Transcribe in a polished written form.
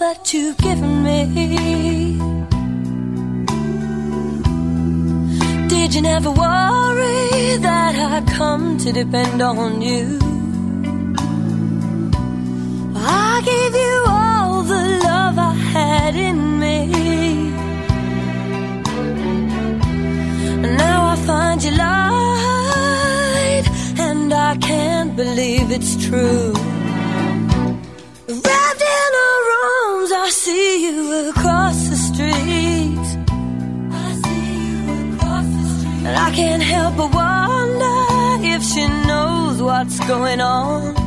that you've given me. Did you never worry that I'd come to depend on you? I gave you all the love I had in me. Now I find you lied, and I can't believe it's true. Wrapped in her arms, I see you across the street. And I can't help but wonder if she knows what's going on.